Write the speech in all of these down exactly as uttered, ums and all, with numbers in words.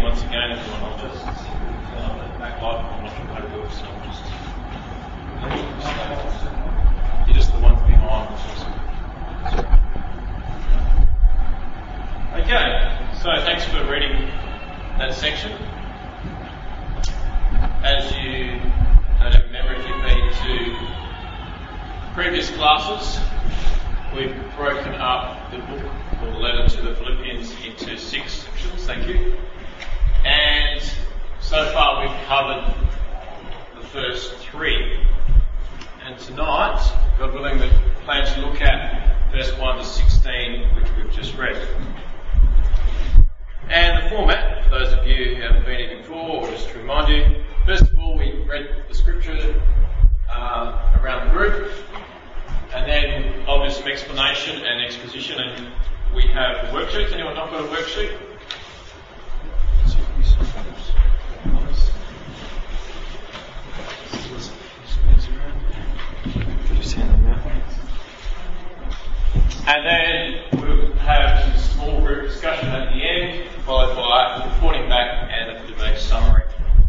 once again, everyone. I'll just turn on the back light. I'm not sure how to do it, so I'll just... You're just the ones behind. Okay, so thanks for reading that section. As you I don't remember if you've been to previous classes, we've broken up the book or the letter to the Philippians into six sections, thank you. And so far we've covered the first three. And tonight, God willing, we plan to look at verse one to sixteen, which we've just read. And the format, for those of you who haven't been here before, or just to remind you, first of all, we read the scripture uh, around the group, and then I'll do some explanation and exposition, and we have worksheets. Anyone not got a worksheet? And then we'll have some small group discussion at the end, followed by reporting back and a debate summary.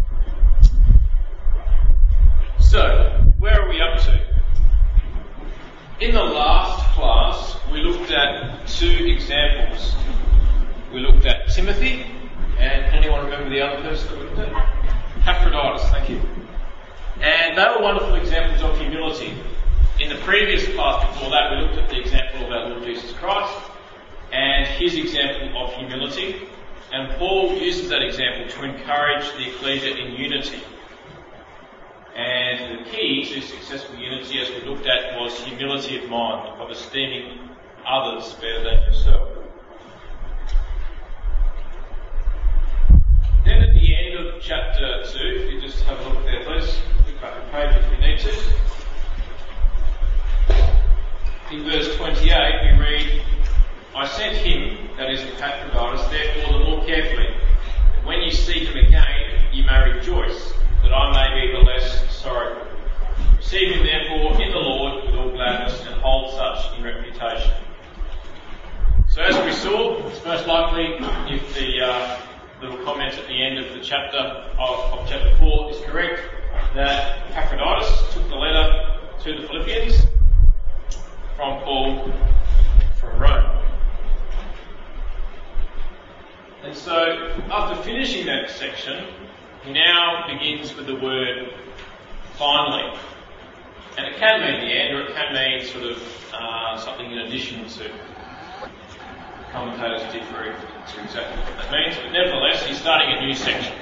So, where are we up to? In the last class, we looked at two examples. We looked at Timothy, and anyone remember the other person that we looked at? Epaphroditus, thank you. And they were wonderful examples of humility. In the previous class before that, we looked at the example of our Lord Jesus Christ and his example of humility. And Paul uses that example to encourage the ecclesia in unity. And the key to successful unity, as we looked at, was humility of mind, of esteeming others better than yourself. Then at the end of chapter two, if you just have a look there please, flip back the page if you need to. In verse twenty-eight we read, I sent him, that is Epaphroditus, therefore the more carefully, that when you see him again, you may rejoice, that I may be the less sorrowful. Receive him therefore in the Lord with all gladness, and hold such in reputation. So as we saw, it's most likely, if the uh, little comment at the end of the chapter of, of chapter four is correct, that Epaphroditus took the letter to the Philippians from Paul from Rome. And so, after finishing that section, he now begins with the word finally. And it can mean the end, or it can mean sort of uh, something in addition to. Commentators differ to exactly what that means, but nevertheless, he's starting a new section.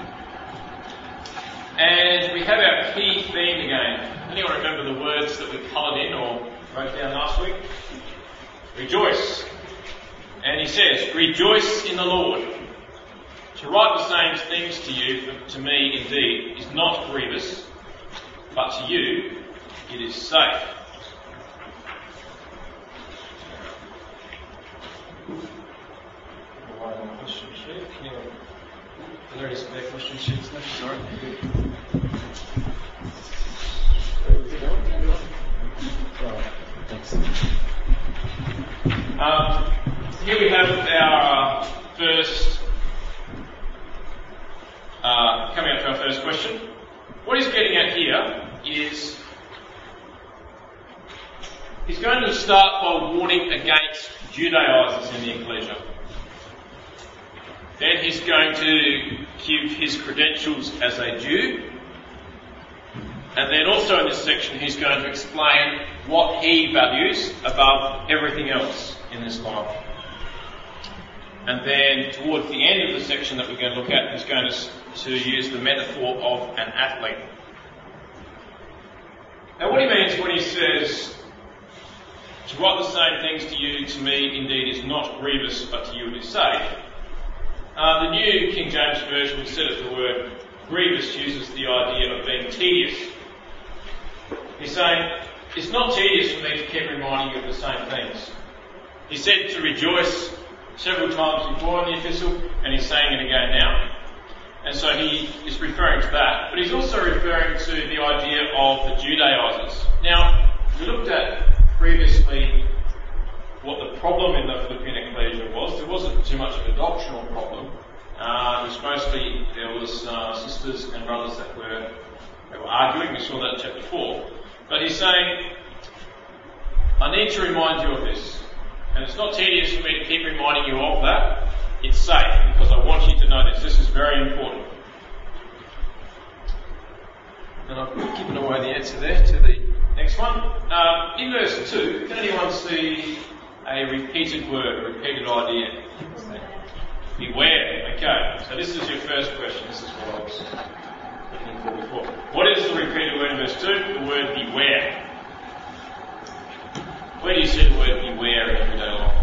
And we have our key theme again. Anyone remember the words that we coloured in or wrote down last week? Rejoice. And he says, rejoice in the Lord. To write the same things to you, to me indeed, is not grievous, but to you it is safe. Question sheet. Are there any spare question sheets left? Sorry. Thanks. Um, here we have our first, uh, coming up to our first question. What he's getting at here is he's going to start by warning against Judaizers in the ecclesia. Then he's going to give his credentials as a Jew. And then also in this section he's going to explain what he values above everything else in this life. And then towards the end of the section that we're going to look at, he's going to, to use the metaphor of an athlete. Now what he means when he says, to write the same things to you, to me indeed is not grievous, but to you it is safe. Uh, the New King James Version, instead of the word grievous, uses the idea of being tedious. He's saying, it's not tedious for me to keep reminding you of the same things. He said to rejoice several times before in the epistle, and he's saying it again now. And so he is referring to that. But he's also referring to the idea of the Judaizers. Now, we looked at previously what the problem in the Philippian ecclesia was. There wasn't too much of a doctrinal problem. Uh, it was mostly, there was uh, sisters and brothers that were, that were arguing. We saw that in chapter four. But he's saying, I need to remind you of this. And it's not tedious for me to keep reminding you of that. It's safe, because I want you to know this. This is very important. And I've given away the answer there to the next one. Um, in verse two, can anyone see a repeated word, a repeated idea? Beware. Okay, so this is your first question. This is what I was looking for before. What is the repeated word in verse two? The word beware. Where do you see the word beware in everyday life?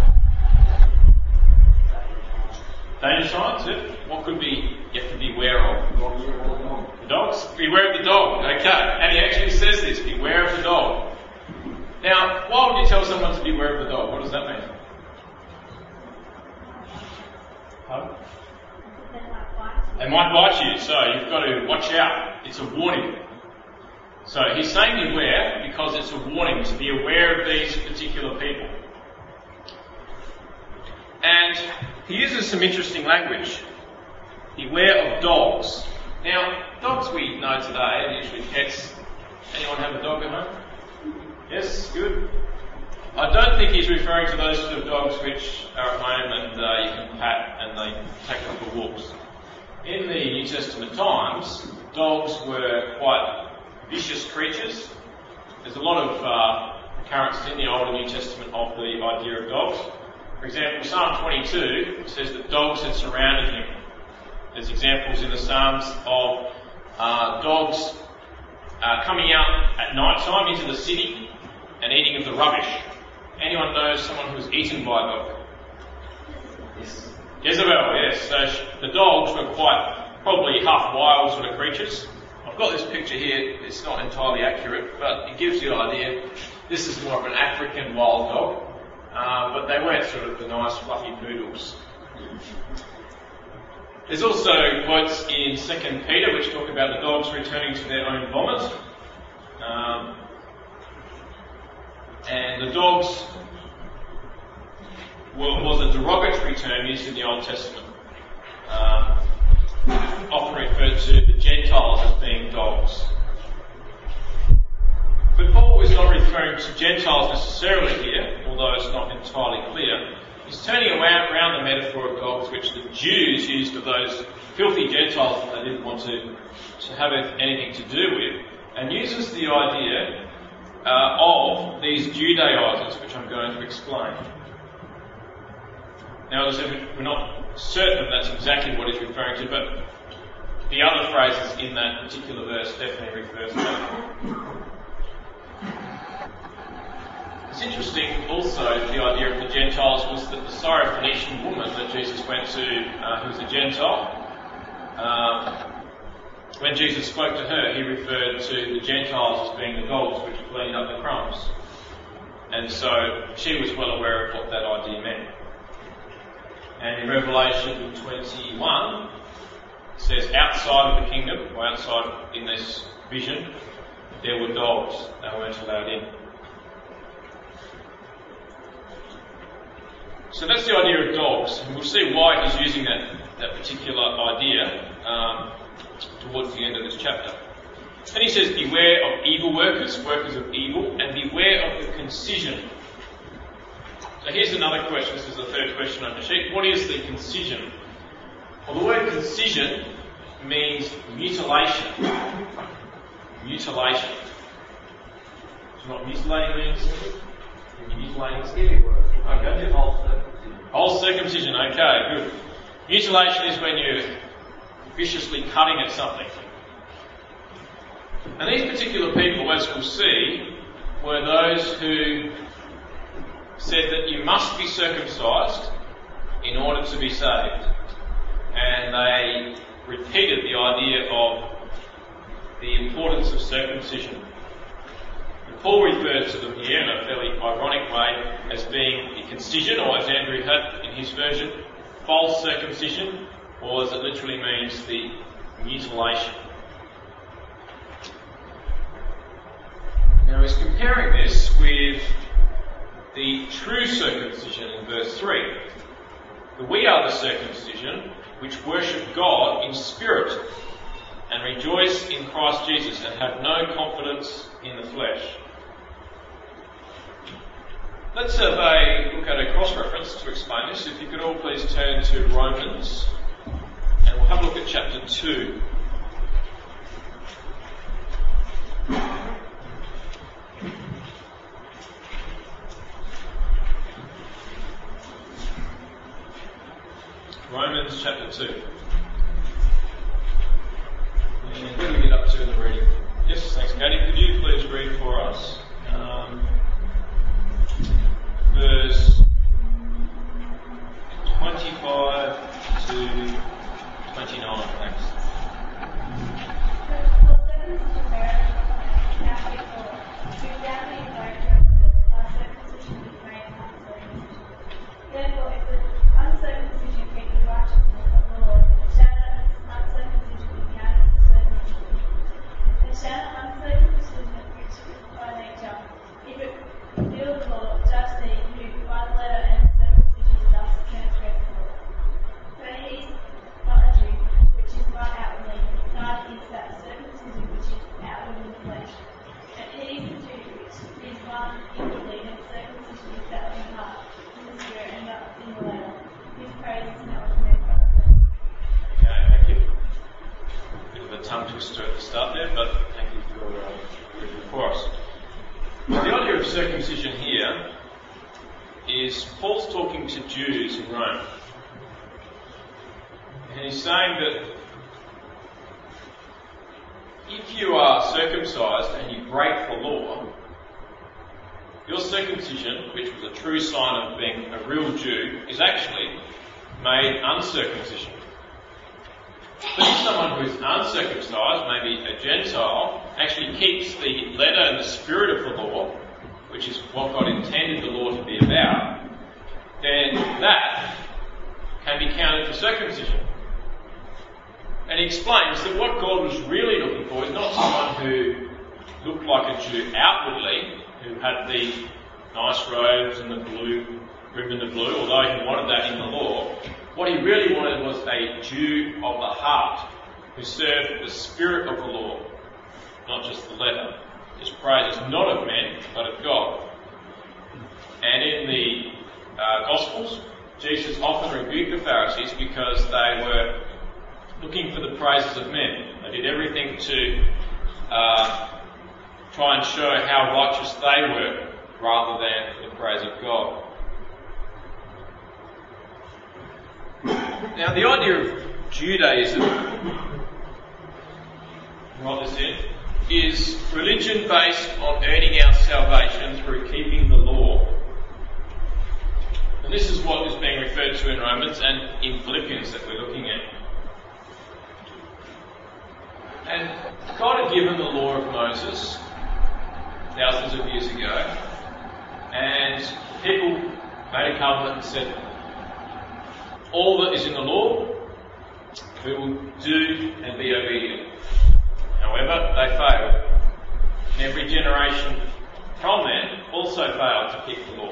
Danger signs, yeah? What could be you have to beware of? The dogs? Beware of the dog. Okay. And he actually says this, beware of the dog. Now, why would you tell someone to beware of the dog? What does that mean? Pardon? They might bite you, so you've got to watch out. It's a warning. So he's saying beware because it's a warning to be aware of these particular people. And he uses some interesting language. Beware of dogs. Now, dogs we know today are usually pets. Anyone have a dog at home? Yes, good. I don't think he's referring to those sort of dogs which are at home and uh, you can pat and they take them for walks. In the New Testament times, dogs were quite vicious creatures. There's a lot of uh, occurrences in the Old and New Testament of the idea of dogs. For example, Psalm twenty-two says that dogs had surrounded him. There's examples in the Psalms of uh, dogs uh, coming out at night time into the city and eating of the rubbish. Anyone knows someone who was eaten by a dog? Yes. Jezebel, yes. So sh- the dogs were quite probably half wild sort of creatures. I've got this picture here. It's not entirely accurate, but it gives you an idea. This is more of an African wild dog. Uh, but they weren't sort of the nice fluffy poodles. There's also quotes in Second Peter which talk about the dogs returning to their own vomit. Um, and the dogs were, was a derogatory term used in the Old Testament. Um, often referred to the Gentiles as being dogs. But Paul is not referring to Gentiles necessarily here, although it's not entirely clear. He's turning around, around the metaphor of dogs which the Jews used of those filthy Gentiles that they didn't want to, to have anything to do with, and uses the idea uh, of these Judaizers, which I'm going to explain. Now, as I said, we're not certain that's exactly what he's referring to, but the other phrases in that particular verse definitely refers to that. It's interesting also, the idea of the Gentiles was that the Syrophoenician woman that Jesus went to, uh, who was a Gentile, uh, when Jesus spoke to her, he referred to the Gentiles as being the dogs which cleaned up the crumbs. And so she was well aware of what that idea meant. And in Revelation twenty-one, it says outside of the kingdom, or outside in this vision, there were dogs. They weren't allowed in. So that's the idea of dogs, and we'll see why he's using that, that particular idea um, towards the end of this chapter. Then he says, beware of evil workers, workers of evil, and beware of the concision. So here's another question, this is the third question on the sheet. What is the concision? Well, the word concision means mutilation. Mutilation. Do you know what mutilating means? Mutilating is any word. Okay. Whole circumcision. Whole circumcision, okay, good. Mutilation is when you're viciously cutting at something. And these particular people, as we'll see, were those who said that you must be circumcised in order to be saved. And they repeated the idea of the importance of circumcision. Paul refers to them here in a fairly ironic way as being the concision, or as Andrew had in his version, false circumcision, or as it literally means, the mutilation. Now he's comparing this with the true circumcision in verse three. The we are the circumcision which worship God in spirit and rejoice in Christ Jesus and have no confidence in the flesh. Let's have a look at a cross-reference to explain this. If you could all please turn to Romans, and we'll have a look at chapter two. Romans chapter two. And where do we get up to in the reading? Yes, thanks, Katie. Could you please read for us? Um, verse twenty-five to twenty-nine, thanks. Therefore, if the uncircumcision keep the righteousness of the law, shall not uncircumcision be counted for circumcision? And shall not uncircumcision, which is by nature, if it fulfill the law, judge thee who by the letter and circumcision does transgress the law? For he is not a Jew, which is by outwardly, neither is that circumcision which is outward in the flesh. But he is a Jew, which is one inwardly, and circumcision is that of the heart, in the spirit, and not in the letter. His praise is not of men, but of God. Okay, thank you. Bit of a tongue twister at the start there, but thank you for uh, reading for us. The idea of circumcision here is Paul's talking to Jews in Rome. And he's saying that if you are circumcised and you break the law, your circumcision, which was a true sign of being a real Jew, is actually made uncircumcision. But if someone who is uncircumcised, maybe a Gentile, actually keeps the letter and the spirit of the law, which is what God intended the law to be about, then that can be counted for circumcision. And he explains that what God was really looking for is not someone who looked like a Jew outwardly, who had the nice robes and the blue ribbon of blue, although he wanted that in the law. What he really wanted was a Jew of the heart, who served the spirit of the law, not just the letter. His praise is not of men, but of God. And in the uh, Gospels, Jesus often rebuked the Pharisees because they were looking for the praises of men. They did everything to uh, try and show how righteous they were, rather than the praise of God. Now, the idea of Judaism, write this in, is religion based on earning our salvation through keeping the law. And this is what is being referred to in Romans and in Philippians that we're looking at. And God had given the law of Moses thousands of years ago, and people made a covenant and said, all that is in the law, we will do and be obedient. However, they failed. And every generation from them also failed to keep the law.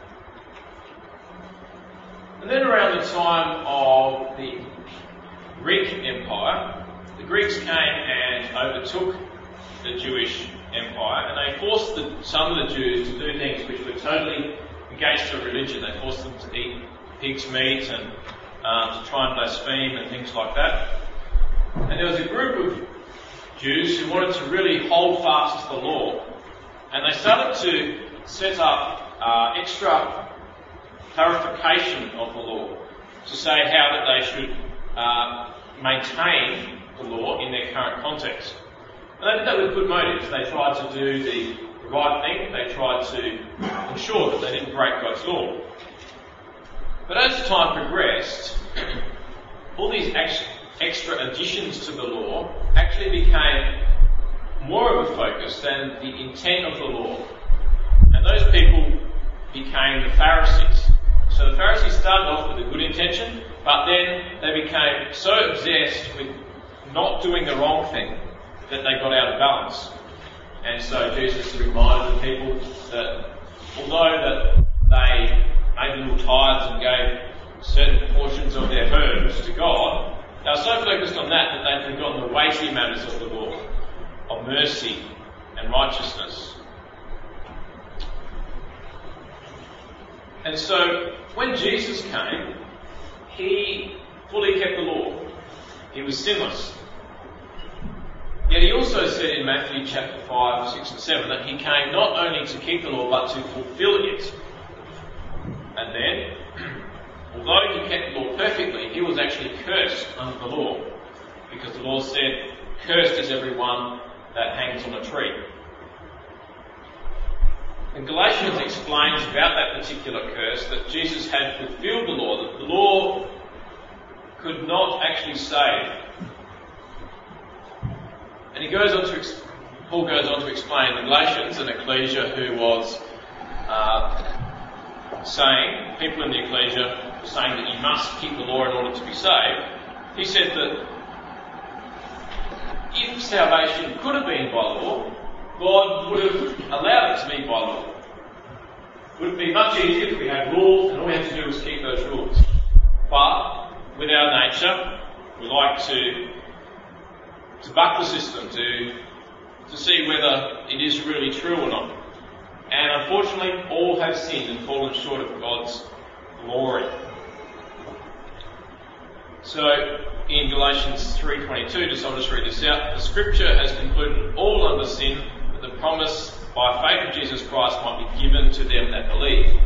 And then around the time of the Greek Empire, the Greeks came and overtook the Jewish Empire, and they forced the, some of the Jews to do things which were totally against their religion. They forced them to eat pig's meat and um, to try and blaspheme and things like that. And there was a group of Jews who wanted to really hold fast to the law, and they started to set up uh, extra clarification of the law to say how that they should uh, maintain the law in their current context. And they did that with good motives. They tried to do the right thing. They tried to ensure that they didn't break God's law. But as time progressed, all these ex- extra additions to the law actually became more of a focus than the intent of the law. And those people became the Pharisees. So the Pharisees started off with a good intention, but then they became so obsessed with not doing the wrong thing that they got out of balance. And so Jesus reminded the people that although that they made little tithes and gave certain portions of their herds to God, They were so focused on that that they'd forgotten the weighty matters of the law, of mercy and righteousness. And so, when Jesus came, he fully kept the law. He was sinless. Yet he also said in Matthew chapter five, six and seven that he came not only to keep the law but to fulfill it. And then, although he kept the law perfectly, he was actually cursed under the law, because the law said, "Cursed is everyone that hangs on a tree." And Galatians explains about that particular curse that Jesus had fulfilled the law, that the law could not actually save. And he goes on to, Paul goes on to explain in Galatians, an ecclesia who was uh, saying, people in the ecclesia were saying that you must keep the law in order to be saved. He said that if salvation could have been by law, God would have allowed it to be by law. Would it be much easier if we had rules and all we had to do was keep those rules? But with our nature, we like to to buck the system, to to see whether it is really true or not. And unfortunately, all have sinned and fallen short of God's glory. So, in Galatians three twenty-two, just I'll just read this out. The Scripture has concluded all under sin, that the promise by faith of Jesus Christ might be given to them that believe.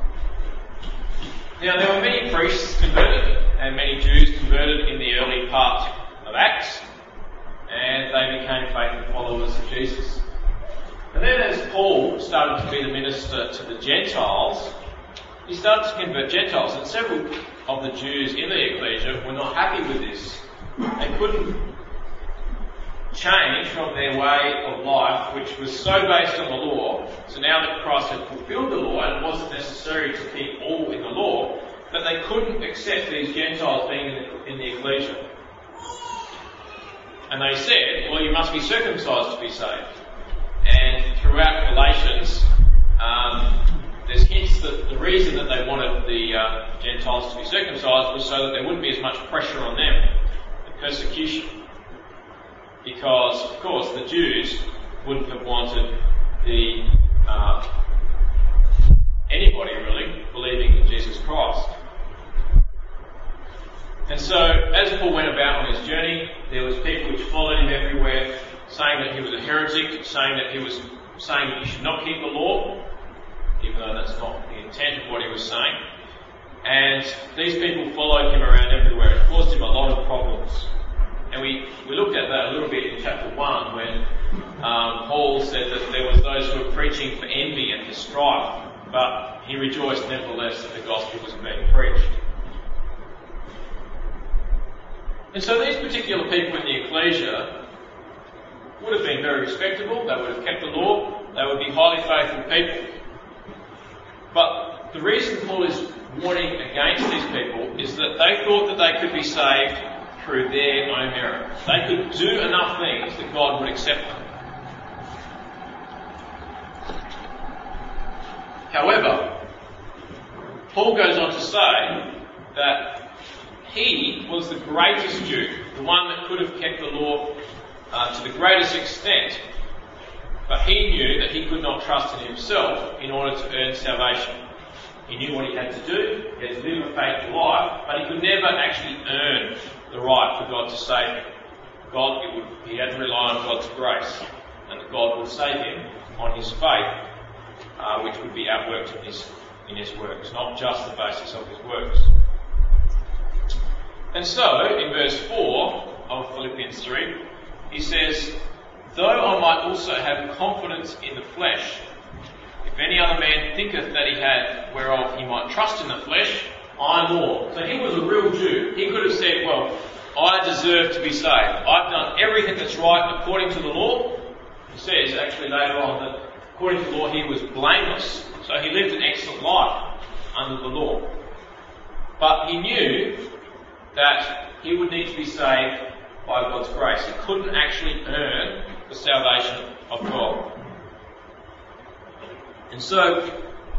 Now, there were many priests converted and many Jews converted in the early part of Acts, and they became faithful followers of Jesus. And then as Paul started to be the minister to the Gentiles, he started to convert Gentiles, and several of the Jews in the ecclesia were not happy with this. They couldn't change from their way of life, which was so based on the law. So now that Christ had fulfilled the law, and it wasn't necessary to keep all in the law, that they couldn't accept these Gentiles being in the, in the ecclesia. And they said, well, you must be circumcised to be saved. And throughout Galatians, um, there's hints that the reason that they wanted the uh, Gentiles to be circumcised was so that there wouldn't be as much pressure on them, the persecution. Because, of course, the Jews wouldn't have wanted the uh, anybody really believing in Jesus Christ. And so, as Paul went about on his journey, there was people which followed him everywhere, saying that he was a heretic, saying that he was saying that you should not keep the law, even though that's not the intent of what he was saying. And these people followed him around everywhere. It caused him a lot of problems. And we, we looked at that a little bit in chapter one, when um, Paul said that there was those who were preaching for envy and for strife, but he rejoiced nevertheless that the gospel was being preached. And so these particular people in the ecclesia would have been very respectable, they would have kept the law, they would be highly faithful people. But the reason Paul is warning against these people is that they thought that they could be saved through their own merit. They could do enough things that God would accept them. However, Paul goes on to say that he was the greatest Jew, the one that could have kept the law uh, to the greatest extent, but he knew that he could not trust in himself in order to earn salvation. He knew what he had to do, he had to live a faithful life, but he could never actually earn the right for God to save him. God, it would, he had to rely on God's grace, and that God would save him on his faith, uh, which would be outworked in his, in his works, not just the basis of his works. And so, in verse four of Philippians three, he says, though I might also have confidence in the flesh, if any other man thinketh that he had whereof he might trust in the flesh, I more. So he was a real Jew. He could have said, well, I deserve to be saved. I've done everything that's right according to the law. He says actually later on that according to the law he was blameless. So he lived an excellent life under the law. But he knew that he would need to be saved by God's grace. He couldn't actually earn the salvation of God. And so,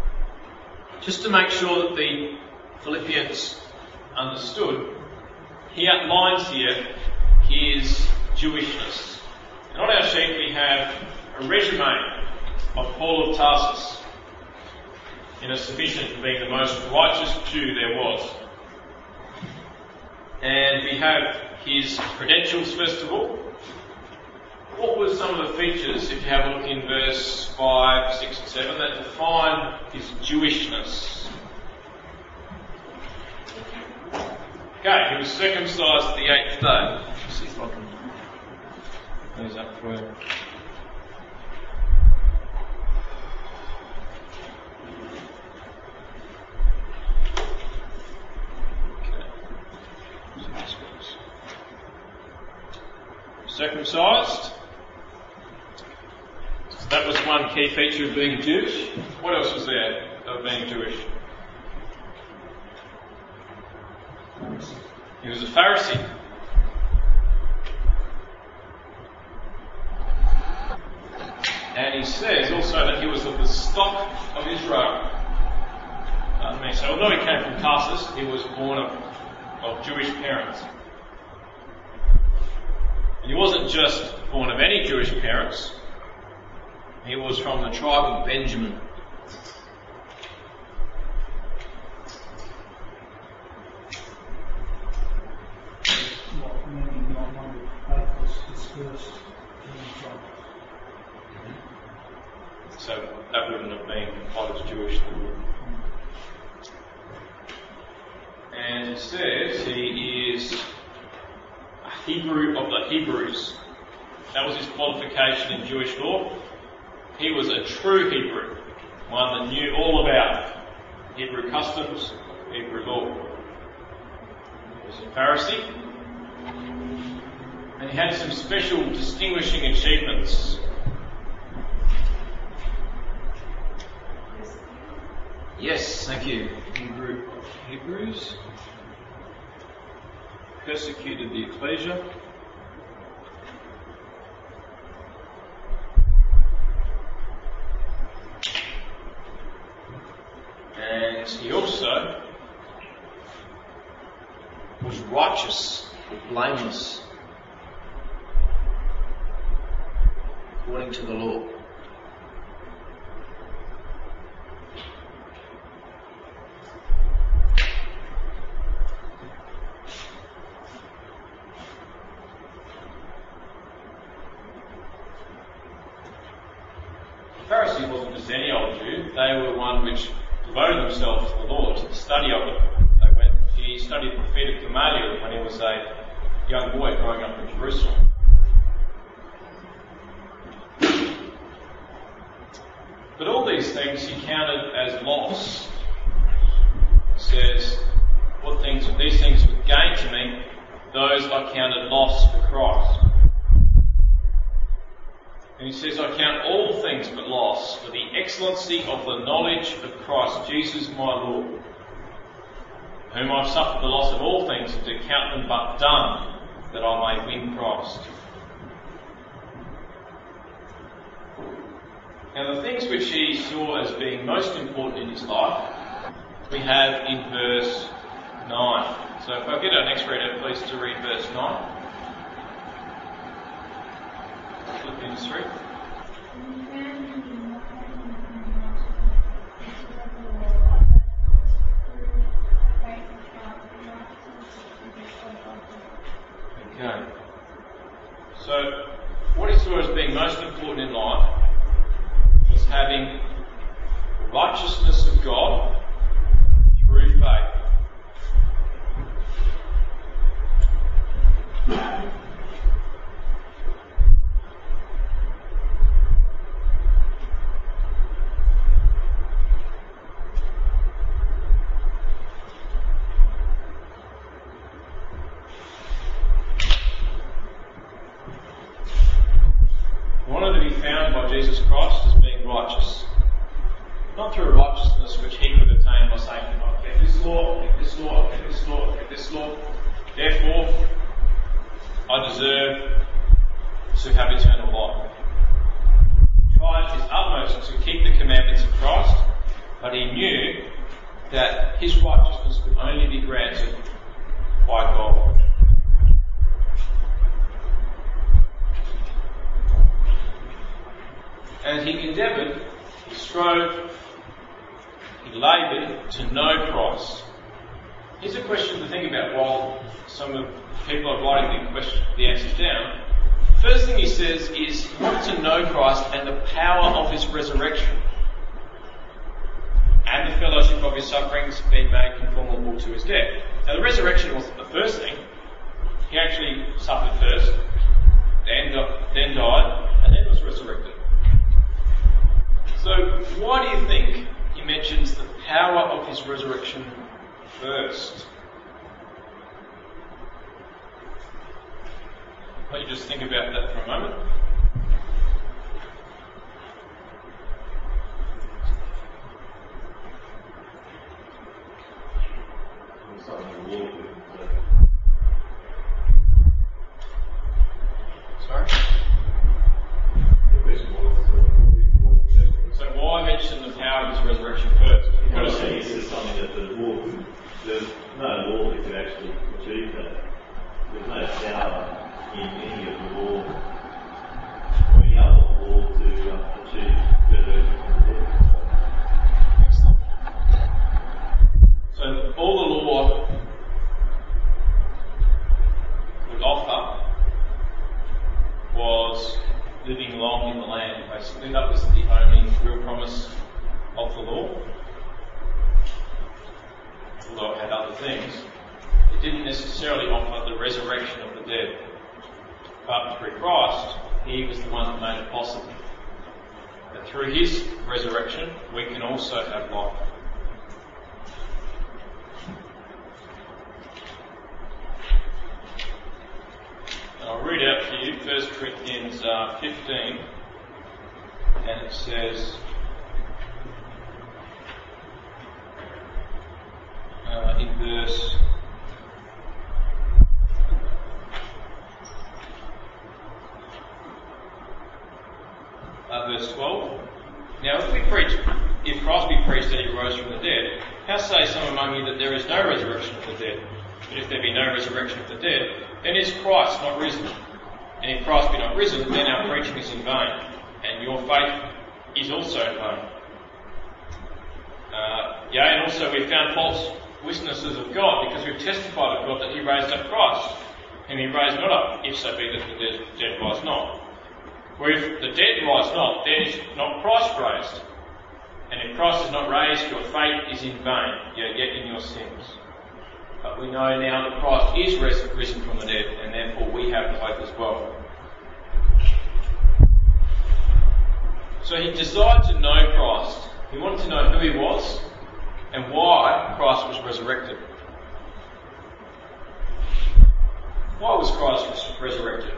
just to make sure that the Philippians understood, he outlines here his Jewishness. And on our sheet we have a resume of Paul of Tarsus, in a sufficient for being the most righteous Jew there was. And we have his credentials first of all. What were some of the features, if you have a look in verse five, six and seven, that define his Jewishness? Okay, he was circumcised the eighth day. Let's see if I can close that for you. Circumcised. So that was one key feature of being Jewish. What else was there of being Jewish? He was a Pharisee. And he says also that he was of the stock of Israel. I mean, so although he came from Tarsus, he was born of, of Jewish parents. And he wasn't just born of any Jewish parents. He was from the tribe of Benjamin. What meaning not one that was dispersed in the tribe? So that wouldn't have been quite as Jewish. And it says he is a Hebrew of the Hebrews. That was his qualification in Jewish law. He was a true Hebrew, one that knew all about Hebrew customs, Hebrew law. He was a Pharisee, and he had some special distinguishing achievements. Yes, thank you. Hebrew of Hebrews. Persecuted the ecclesia. And he also was righteous or blameless according to the law. The Pharisee wasn't just any old Jew, they were one which devoted themselves to the Lord, to the study of it. They went, he studied at the feet of Gamaliel when he was a young boy growing up in Jerusalem. But all these things he counted as loss. He says, what things, these things were gain to me, those I counted loss for Christ. And he says, I count all things but loss for the excellency of the knowledge of Christ Jesus my Lord, whom I've suffered the loss of all things, and to count them but dung, that I may win Christ. Now the things which he saw as being most important in his life, we have in verse nine. So if I get our next reader, please, to read verse nine. Philippians three. Okay. So, what he saw as being most important in life was having the righteousness of God through faith. Jesus Christ as being righteous. Not through a righteousness which he could attain by saying, I've kept this law, I've kept this law, I've kept this law, I've kept this law. Therefore, I deserve to have eternal life. He tried his utmost to keep the commandments of Christ, but he knew that his righteousness could only be granted by God. some of the people are writing the, question, the answers down, the first thing he says is he wanted to know Christ and the power of his resurrection and the fellowship of his sufferings, being made conformable to his death. Now the resurrection wasn't the first thing. He actually suffered first, then, then died, and then was resurrected. So why do you think he mentions the power of his resurrection first? Let you just think about that for a moment. Sorry? So why mention the power of his resurrection first? Because I think it's something that the law could, there's no law that could actually achieve that. There's no power in any of the law or any other law to uh, achieve resurrection from the dead. Excellent. So all the law would offer was living long in the land, basically. That was the only real promise of the law. Although it had other things, it didn't necessarily offer the resurrection of the dead. But through Christ, he was the one that made it possible. That through his resurrection, we can also have life. And I'll read out to you First Corinthians uh, fifteen, and it says, uh, in verse Uh, verse twelve. Now if we preach, if Christ be preached that he rose from the dead, how say some among you that there is no resurrection of the dead? But if there be no resurrection of the dead, then is Christ not risen? And if Christ be not risen, then our preaching is in vain, and your faith is also in vain. Uh, yea, and also we found false witnesses of God, because we've testified of God that he raised up Christ, whom he raised not up, if so be that the dead, dead rise not. For if the dead rise not, then is not Christ raised. And if Christ is not raised, your faith is in vain, yet in your sins. But we know now that Christ is risen from the dead, and therefore we have hope as well. So he desired to know Christ. He wanted to know who he was and why Christ was resurrected. Why was Christ resurrected?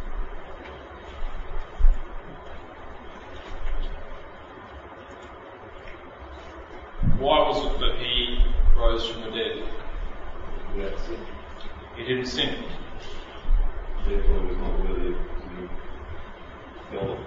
Why was it that he rose from the dead? Without sin. He didn't sin. Therefore, he was not worthy to be held.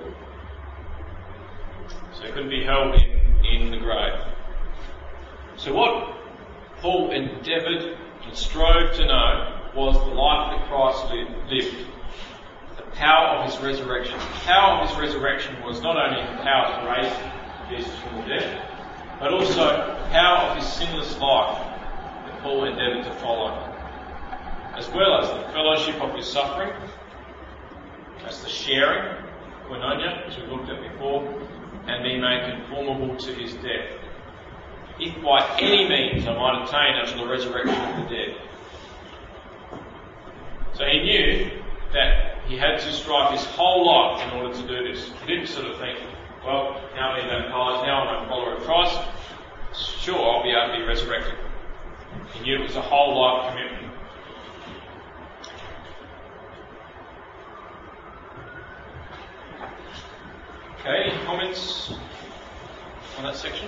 So he couldn't be held in, in the grave. So what Paul endeavoured and strove to know was the life that Christ lived. The power of his resurrection. The power of his resurrection was not only the power to raise Jesus from the dead, but also the power of his sinless life that Paul endeavoured to follow, as well as the fellowship of his suffering, as the sharing, koinonia, as we looked at before, and being made conformable to his death. If by any means I might attain unto the resurrection of the dead. So he knew that he had to strive his whole life in order to do this. He didn't sort of think, well, now I'm baptized, now I'm a follower of Christ, sure, I'll be able to be resurrected. He knew it was a whole life commitment. Okay, any comments on that section?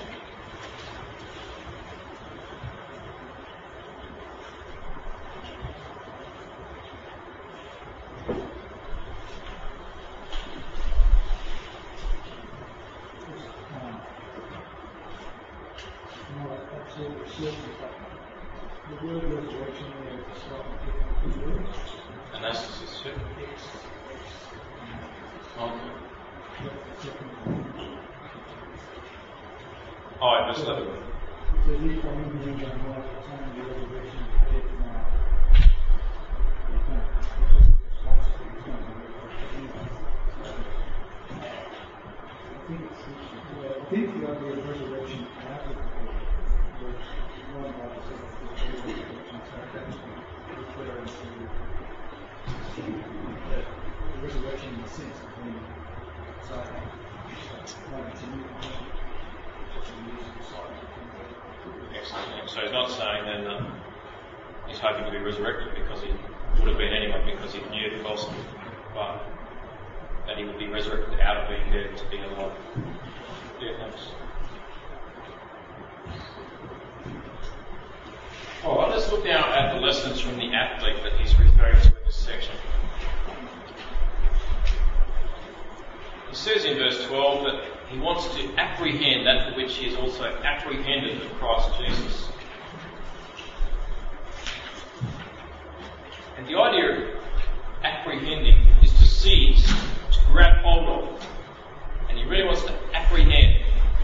The word resurrection there is slightly different. Anastasis, yeah. Okay. Oh, in verse eleven. the, the resurrection in the sense of when so maybe it's a new point to use the site. Excellent. So he's not saying then that he's hoping to be resurrected because he would have been anyway, because he knew the gospel, but that he would be resurrected out of being dead to be alive. Yeah, thanks. Alright, let's look now at the lessons from the athlete that he's referring to in this section. He says in verse twelve that he wants to apprehend that for which he is also apprehended of Christ Jesus. And the idea of apprehending is to seize, to grab hold of. And he really wants to apprehend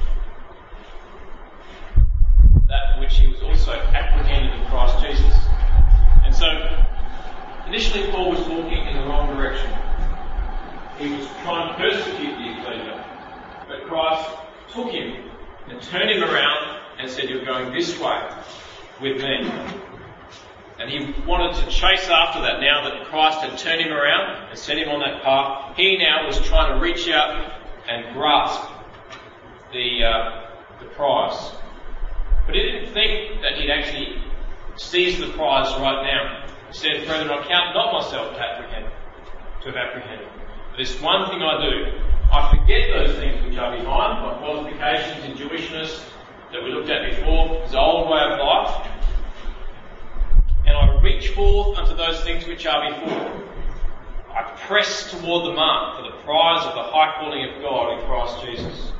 that for which he was also apprehended in Christ Jesus. And so, initially Paul was walking in the wrong direction. He was trying to persecute the ecclesia. But Christ took him and turned him around and said, "You're going this way with me." And he wanted to chase after that. Now that Christ had turned him around and set him on that path, he now was trying to reach out and grasp the, uh, the prize. But he didn't think that he'd actually seize the prize right now. He said, "Brethren, I count not myself to apprehend, to have apprehended. This one thing I do, I forget those things which are behind, my qualifications in Jewishness that we looked at before, his old way of life, and I reach forth unto those things which are before. I press toward the mark for the prize of the high calling of God in Christ Jesus."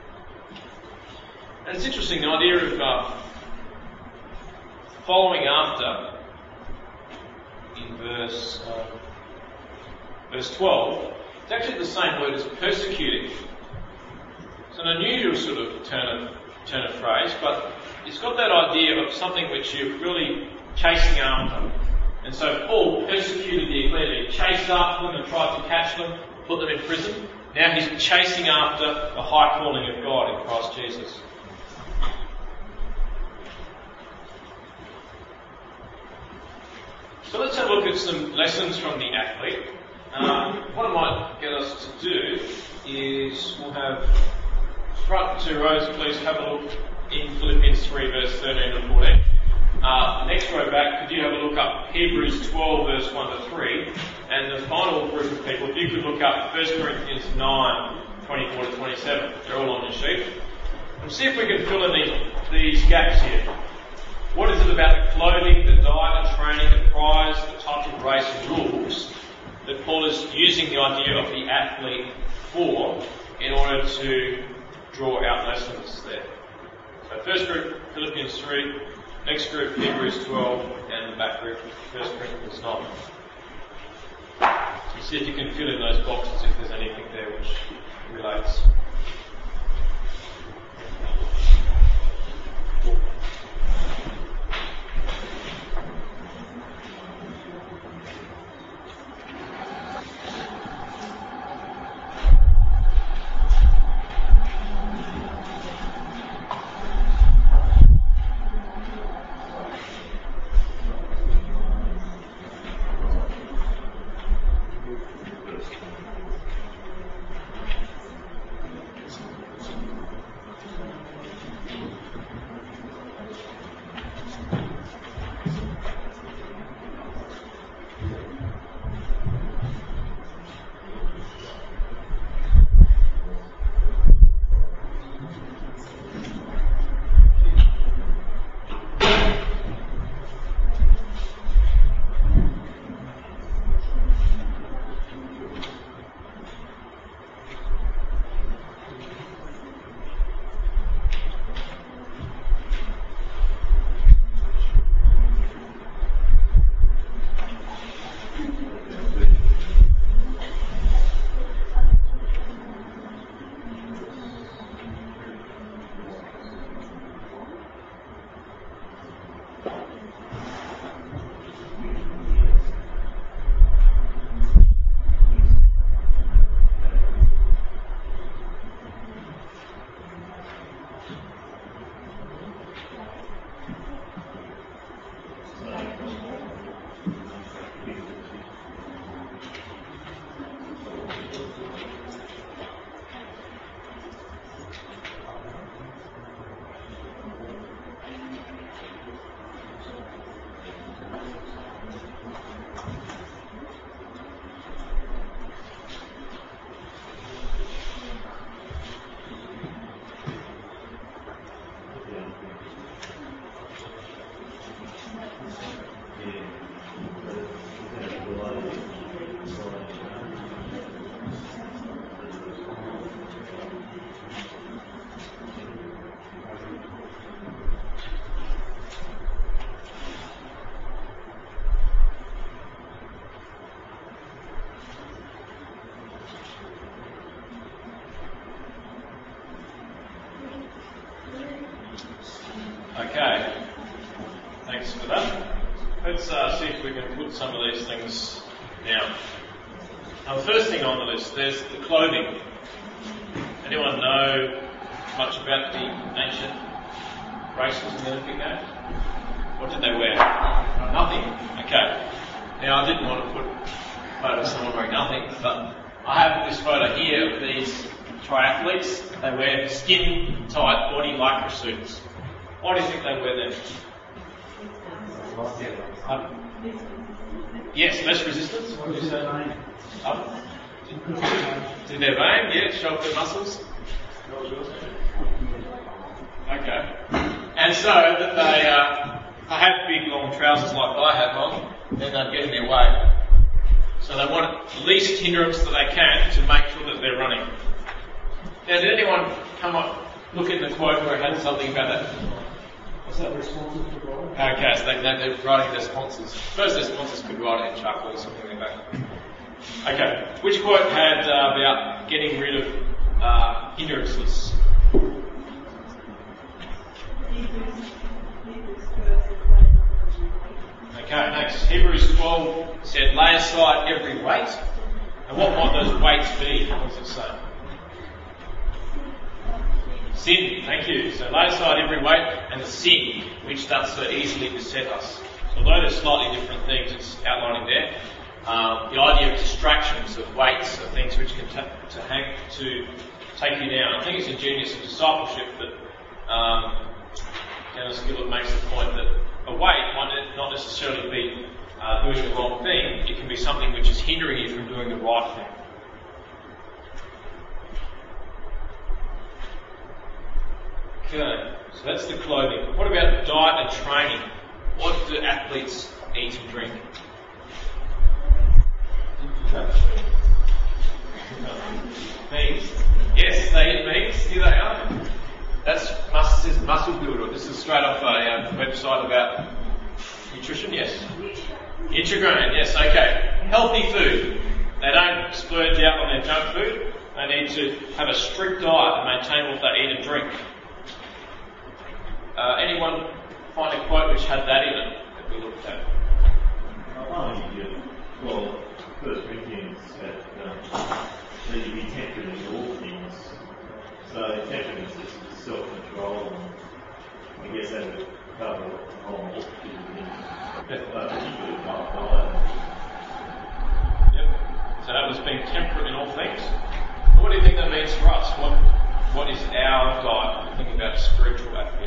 And it's interesting, the idea of uh, following after in verse uh, verse twelve. It's actually the same word as persecuting. It's an unusual sort of turn of, turn of phrase, but it's got that idea of something which you're really chasing after. And so Paul persecuted the ecclesia. He chased after them and tried to catch them, put them in prison. Now he's chasing after the high calling of God in Christ Jesus. So let's have a look at some lessons from the athlete. Um, what I might get us to do is we'll have front two rows, please have a look in Philippians three, verse thirteen to fourteen. Uh, next row back, could you have a look up Hebrews twelve, verse one to three. And the final group of people, if you could look up First Corinthians nine, twenty-four to twenty-seven. They're all on your sheet. And see if we can fill in these, these gaps here. What is it about the clothing, the diet and training, the prize, the type of race and rules that Paul is using the idea of the athlete for in order to draw out lessons there? So first group, Philippians three, next group, Hebrews twelve, and the back group, First Corinthians nine. So see if you can fill in those boxes if there's anything there which relates. for that. Let's uh, see if we can put some of these things down. Now, the first thing on the list, there's the clothing. Anyone know much about the ancient races in the Olympic Games? What did they wear? Nothing. Okay. Now, I didn't want to put a photo of someone wearing nothing, but I have this photo here of these triathletes. They wear skin-tight body lycra suits. Why do you think they wear them? Um, yes, less resistance. What did you say? Um, did their vein? Yeah, show off their muscles. Okay. And so that they, uh, they have big long trousers like I have on, then they'd get in their way. So they want the least hindrance that they can to make sure that they're running. Now, did anyone come up, look at the quote where it had something about that? Is that responsive for God? Okay, so they, they, they're writing their sponsors. Suppose their sponsors could write it in charcoal or something like that. Okay, which quote had uh, about getting rid of uh, hindrances? Okay, next. Hebrews twelve said, lay aside every weight. And what might those weights be? What does it say? Sin, thank you. So lay aside every weight and the sin which does so easily beset us. So although there's slightly different things it's outlining there, um, the idea of distractions, of weights, of things which can t- to hang to take you down. I think it's ingenious in discipleship that um, Dennis Gillett makes the point that a weight might not necessarily be uh, doing the wrong thing. It can be something which is hindering you from doing the right thing. Okay, so that's the clothing. What about diet and training? What do athletes eat and drink? Meats. Yes, they eat meats. Here they are. That's mus- says muscle builder. This is straight off a uh, website about nutrition. Yes. Nutrigrain. Yes. Okay. Healthy food. They don't splurge out on their junk food. They need to have a strict diet and maintain what they eat and drink. Uh, anyone find a quote which had that in it that we looked at? Well, First Corinthians said um, that you be tempted in all things. So temperance is self-control, and I guess that would cover a whole multitude of things, but particularly diet. Yep. So that was being temperate in all things. What do you think that means for us? What What is our diet? When we think about a spiritual athlete.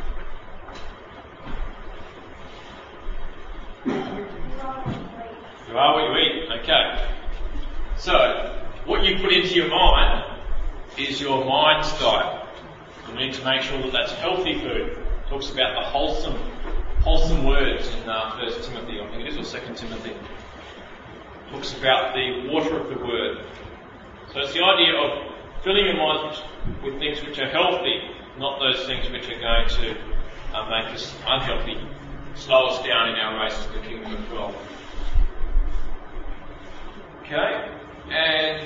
You are what you eat. Okay. So, what you put into your mind is your mind's diet. You need to make sure that that's healthy food. It talks about the wholesome, wholesome words in uh, First Timothy, I think it is, or Second Timothy. It talks about the water of the word. So it's the idea of filling your mind with things which are healthy, not those things which are going to uh, make us unhealthy, slow us down in our race to the kingdom of God. Okay, and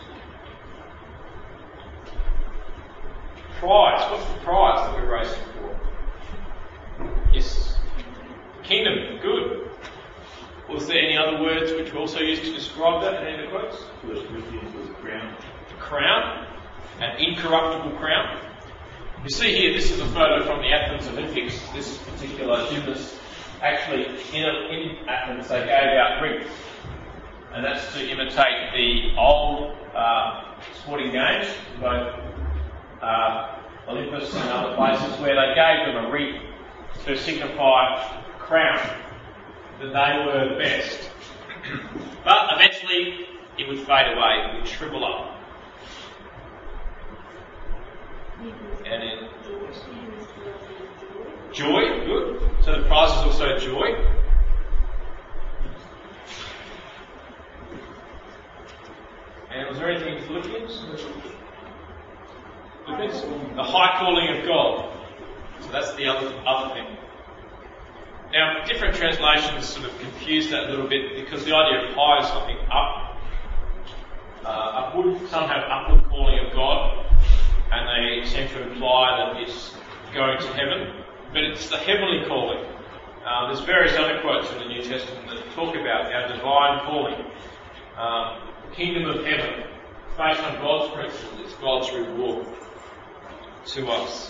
prize. What's the prize that we're racing for? Yes, kingdom. Good. Was there any other words which were also used to describe that in any of the quotes? First Corinthians was a crown. A crown, an incorruptible crown. You see here, this is a photo from the Athens Olympics. This particular gymnast, actually, in, a, in Athens, they gave out rings. And that's to imitate the old uh, sporting games, both uh, Olympus and other places, where they gave them a ring to signify crown, that they were the best. But eventually it would fade away, it would shrivel up. And then joy, good. So the prize is also joy. And was there anything in Philippians? Philippians? The high calling of God. So that's the other other thing. Now, different translations sort of confuse that a little bit because the idea of high is something up, uh, upward. Some have upward calling of God, and they seem to imply that it's going to heaven. But it's the heavenly calling. Uh, there's various other quotes in the New Testament that talk about our divine calling, um, the kingdom of heaven. It's based on God's principles. It's God's reward to us.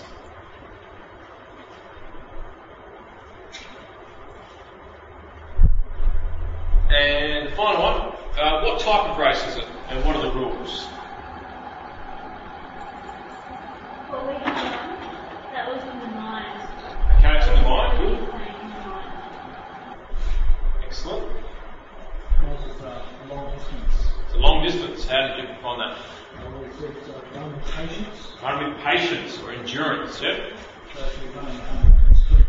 And the final one, uh, what type of race is it, and what are the rules? Well, we have one that was in the mind. Okay, it's in the mind. Good. In the mind. Excellent. Yours is uh, a long distance. It's a long distance. How did you find that? Well, it says uh, run with patience. Run with patience or endurance, yeah? So if you run under constriction,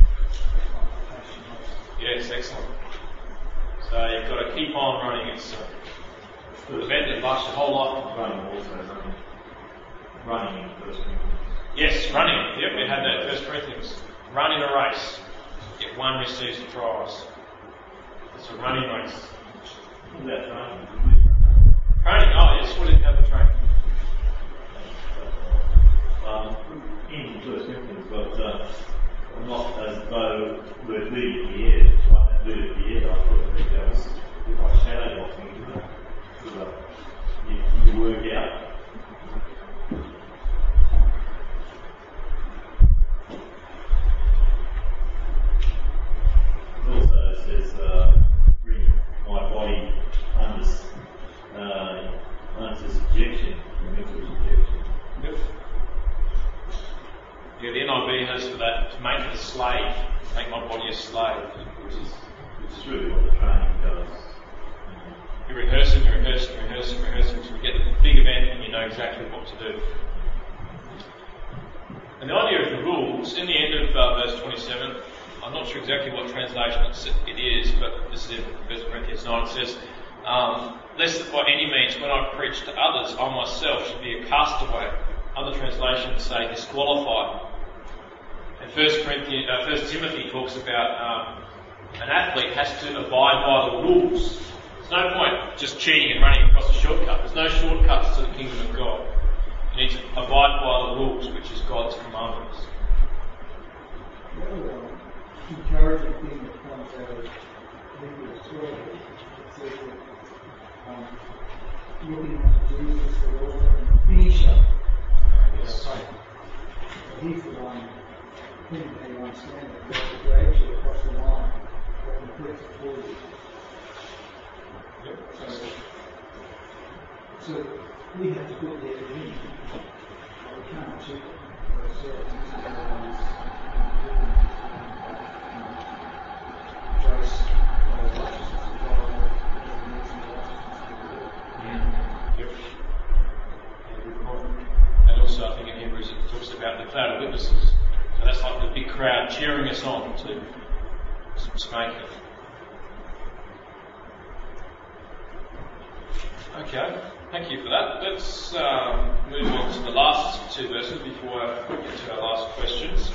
Yes, excellent. So you've got to keep on running. It's uh, an event that lasts your whole life. Running also, running, running in First Corinthians. Yes, running. Yep, we had that First Corinthians. Run in a race. Get one receives the prize. It's a running race. What about training? Training. Oh, yes. What did you have for training? Um, in First Corinthians, but uh, not as though we're leading the air. One that leading the air, I thought that that was like shadow boxing, isn't it? So, uh, you, you work out. Also, it says, uh, bring my body under, uh, under subjection, mental subjection. Yep. Yeah, the N I V has for that to make it a slave, make my body a slave. Which is, which is really what the training does. You're rehearsing, you're rehearsing, rehearsing, rehearsing until you get the big event and you know exactly what to do. And the idea of the rules, in the end of uh, verse twenty-seven, I'm not sure exactly what translation it's, it is, but this is in First Corinthians nine, it says, um, lest that by any means when I preach to others, I myself should be a castaway. Other translations say disqualified. And First Corinthians, uh, First Timothy talks about um, an athlete has to abide by the rules. There's no point just cheating and running across a shortcut. There's no shortcuts to the kingdom of God. You need to abide by the rules, which is God's commandments. The other uh, encouraging thing that comes out of Hebrews twelve, it says that um, looking unto Jesus, the author and finisher of our faith. So he's the one whom they understand that God drags you across the line, God completes it for you. Yep. So, so we have to put the effort in. We can't achieve it. So, um, grace, God's righteousness, and God, Yep. And also, I think in Hebrews it talks about the cloud of witnesses. So that's like the big crowd cheering us on to, to make it. Okay, thank you for that. Let's um, move on to the last two verses before we get to our last questions.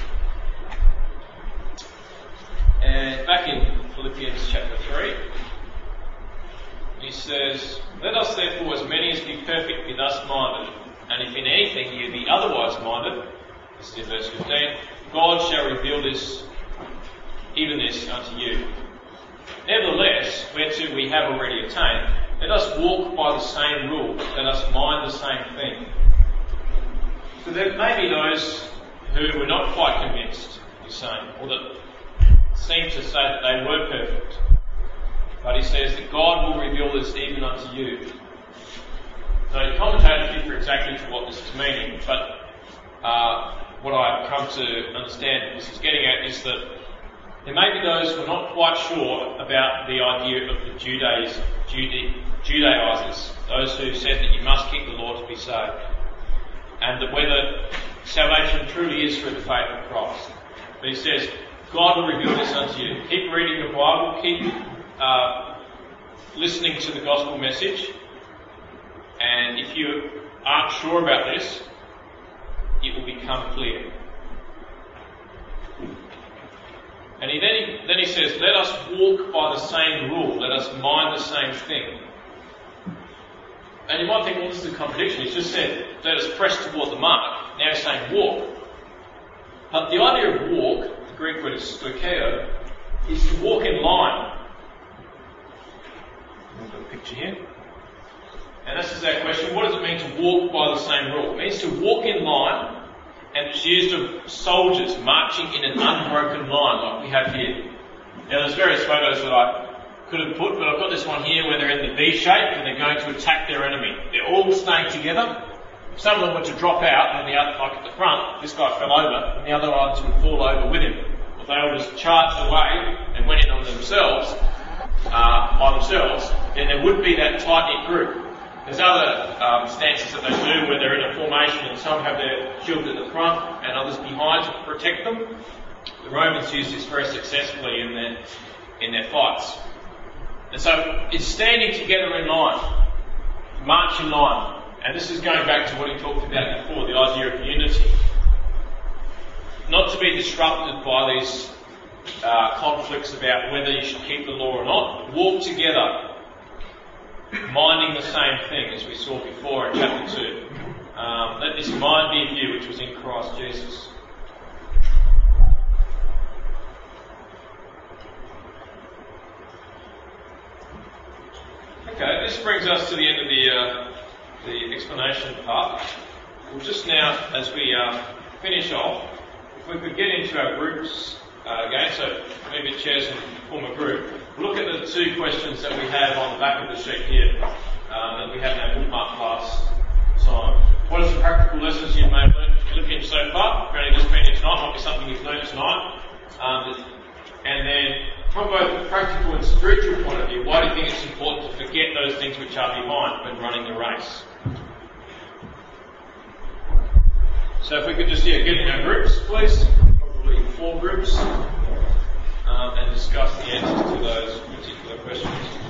And back in Philippians chapter three, he says, let us therefore as many as be perfect be thus minded, and if in anything ye be otherwise minded, this is in verse fifteen, God shall reveal this, even this unto you. Nevertheless, whereto we have already attained, let us walk by the same rule, let us mind the same thing. So there may be those who were not quite convinced, he's saying, or that seem to say that they were perfect. But he says that God will reveal this even unto you. So commentators differ exactly to what this is meaning, but uh, what I've come to understand this is getting at is that there may be those who are not quite sure about the idea of the Judaism, Jude, Judaizers, those who said that you must keep the law to be saved, and that whether salvation truly is through the faith of Christ. But he says, God will reveal this unto you. Keep reading the Bible, keep uh, listening to the gospel message, and if you aren't sure about this, it will become clear. And he then, he, then he says, let us walk by the same rule, let us mind the same thing. And you might think, well, this is a contradiction. He's just said, let us press toward the mark. Now he's saying walk. But the idea of walk, the Greek word is stoikeo, is to walk in line. I've got a picture here. And this is our question, what does it mean to walk by the same rule? It means to walk in line, and it's used of soldiers marching in an unbroken line like we have here. Now there's various photos that I could have put, but I've got this one here where they're in the V shape and they're going to attack their enemy. They're all staying together. If some of them were to drop out, then the other, like at the front, this guy fell over, and the other ones would fall over with him. If they all just charged away and went in on themselves, uh, by themselves, then there would be that tight-knit group. There's other um, stances that they do where they're in a formation and some have their shield at the front and others behind to protect them. The Romans used this very successfully in their in their fights. And so it's standing together in line, march in line. And this is going back to what he talked about before, the idea of unity. Not to be disrupted by these uh, conflicts about whether you should keep the law or not. Walk together, minding the same thing as we saw before in chapter two. Um, let this mind be in you which was in Christ Jesus. Okay, this brings us to the end of the uh, the explanation part. We'll just now, as we uh, finish off, if we could get into our groups uh, again, so maybe chairs and form a group. We'll look at the two questions that we have on the back of the sheet here, um, that we have in our bookmark class time. What are the practical lessons you may have learned from Philippians so far? Granted, this been here tonight, might be something you've learned tonight. Um, and then, from both a practical and spiritual point of view, why do you think it's important to forget those things which are behind when running the race? So if we could just yeah, get in our groups, please, probably four groups, um, and discuss the answers to those particular questions.